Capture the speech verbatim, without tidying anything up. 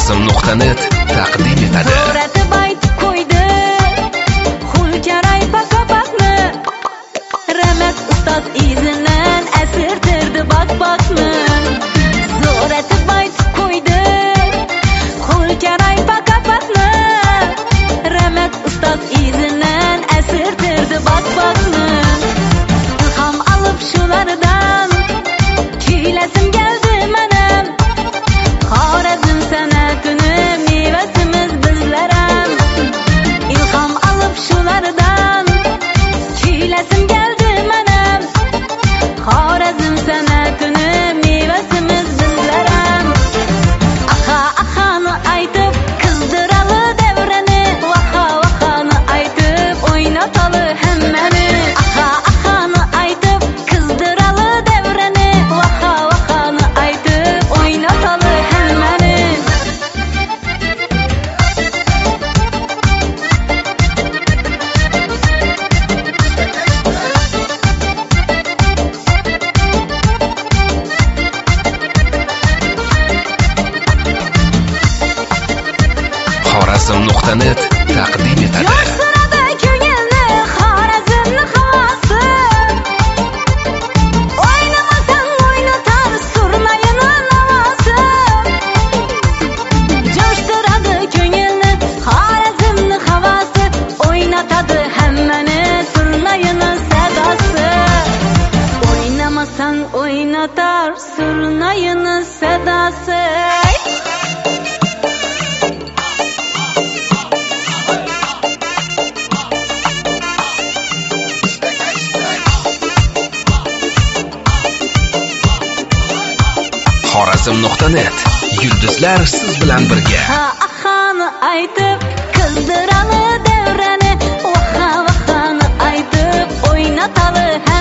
Xorazm nuqta net taqdim etadi. Zo'ratib aytib qo'ydi Xulkaray pakapakni, Ramat ustoz izidan asirtirdi bak-bakni. Zo'ratib aytib qo'ydi Xulkaray pakapakni, Ramat ustoz izidan asirtirdi bak-bakni. Ilhom olib shulardan kuylasim keldi menam. Xorazm san'atini mevasimiz bizlar ham. Ilhom olib shulardan kuylasim keldi menam. Xorazm san'atini mevasimiz bizlar ham. Aha ahani aytib qizdiralı devreni, vaha vahani aytib o'ynatalı hammani. Aha ahani aytib qizdiralı devreni, vaha vahani aytib o'ynatalı hammani. Xorazm nuqta net taqdim etadi. Yo'qsiradi ko'ngilni Xorazmni havasi. O'ynamasang o'ynatar surnayini navosi. Jo'shtiradi ko'ngilni Xorazmni havasi. O'ynatadi hammani surnayini sadosi. O'ynamasang o'ynatar surnayini sadosi. Xorazm nuqta net yulduzlar siz bilan birga. Ha ahani aytib qizdiralı devrani, vaha vahani aytib o'ynatalı